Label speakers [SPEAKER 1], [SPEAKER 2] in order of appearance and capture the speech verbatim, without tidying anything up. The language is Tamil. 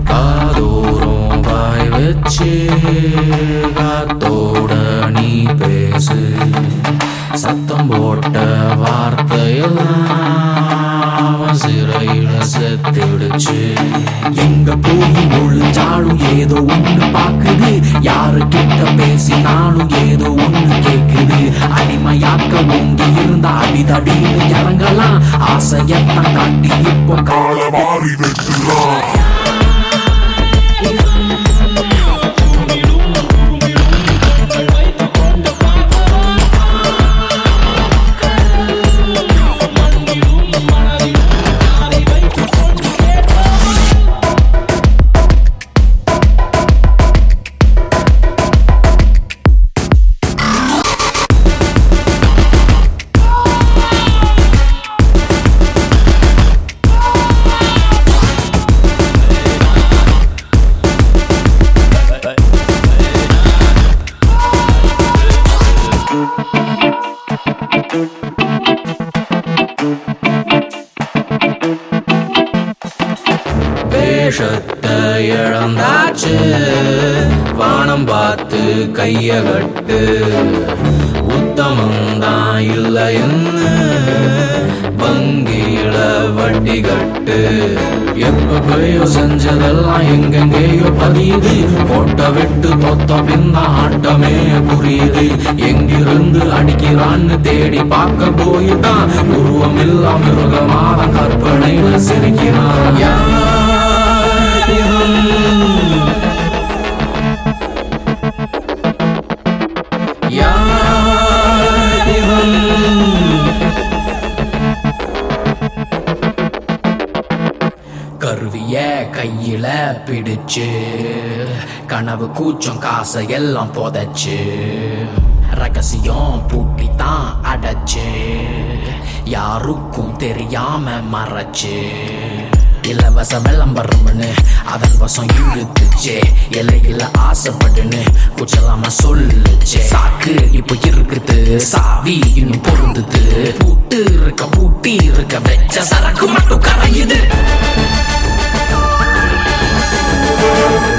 [SPEAKER 1] காதோறும் வாய் வச்சு காத்தோட நீ பேசு, சத்தம் போட்ட வார்த்தையெல்லாம் சிறையில செத்துடுச்சு. எங்க போய் ஒழிஞ்சாலும் ஏதோ ஒண்ணு பாக்குது, யாரு கிட்ட பேசினாலும் ஏதோ ஒண்ணு கேக்குது. அடிமையாக்க ஓங்கி இருந்தா அடிதடின்னு இறங்கலாம், ஆசையத்தான் காட்டி இப்ப கால மாறி வெட்டுலாம். வேஷத்தை இழந்தாச்சு, வானம் பார்த்து கைய கட்டு, உத்தமந்தான் இல்லைன்னு வங்கியில வட்டி கட்டு. எப்பயோ செஞ்சதெல்லாம் எங்கெங்கேயோ பதியுது, போட்ட விட்டு தொத்த பின்ன ஆட்டமே புரியுது. எங்கிருந்து அடிக்கிறான்னு தேடி பார்க்க போய்தான் உருவம் இல்லா மிருகமான கற்பனையில சிரிக்கிறான். கருவிய கையில பிடிச்சு, கனவு கூச்சம் காசை எல்லாம் புதைச்சு, ரகசியம் பூட்டித்தான் அடைச்சு, யாருக்கும் தெரியாம மறைச்சு. இலவச விளம்பரம்னு அதன் வசம் இழுத்துச்சே, இலையில ஆசைப்படுன்னு கூச்சலாம சொல்லுச்சே. சாக்கு இப்ப இருக்குது, சாவி இன்னும் பொருந்துது, பூட்டு இருக்க பூட்டி இருக்க வச்ச சரக்கு மட்டும் கரையுது.